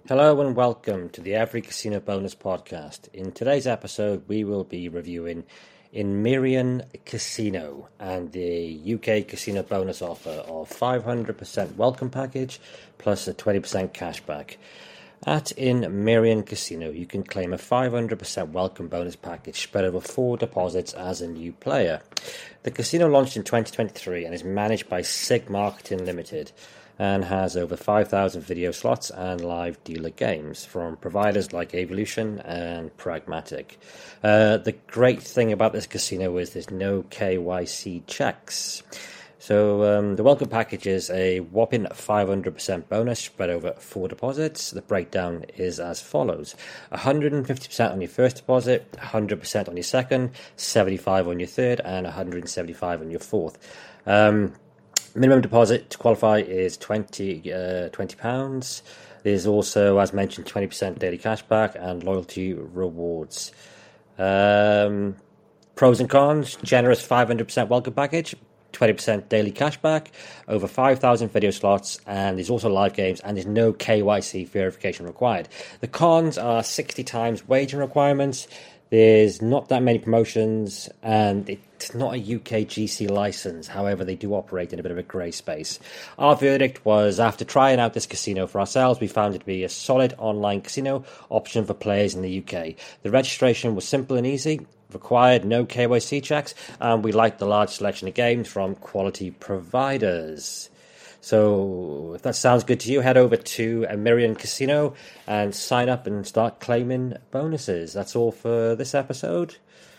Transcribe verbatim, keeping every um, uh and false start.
Hello and welcome to the Every Casino Bonus podcast. In today's episode, we will be reviewing Enmirian Casino and the U K casino bonus offer of five hundred percent welcome package plus a twenty percent cashback. At Enmirian Casino, you can claim a five hundred percent welcome bonus package spread over four deposits as a new player. The casino launched in twenty twenty-three and is managed by Sig Marketing Limited and has over five thousand video slots and live dealer games from providers like Evolution and Pragmatic. Uh, the great thing about this casino is there's no K Y C checks. So um, the welcome package is a whopping five hundred percent bonus spread over four deposits. The breakdown is as follows: one hundred fifty percent on your first deposit, one hundred percent on your second, seventy-five on your third, and one hundred seventy-five on your fourth. Um, minimum deposit to qualify is twenty, uh, twenty pounds. There's also, as mentioned, twenty percent daily cashback and loyalty rewards. Um, pros and cons: generous five hundred percent welcome package, twenty percent daily cashback, over five thousand video slots, and there's also live games, and there's no K Y C verification required. The cons are sixty times wagering requirements, there's not that many promotions, and it's not a U K G C license. However, they do operate in a bit of a grey space. Our verdict was, after trying out this casino for ourselves, we found it to be a solid online casino option for players in the U K. The registration was simple and easy, required no K Y C checks, and we liked the large selection of games from quality providers. So if that sounds good to you, head over to Enmirian Casino and sign up and start claiming bonuses. That's all for this episode.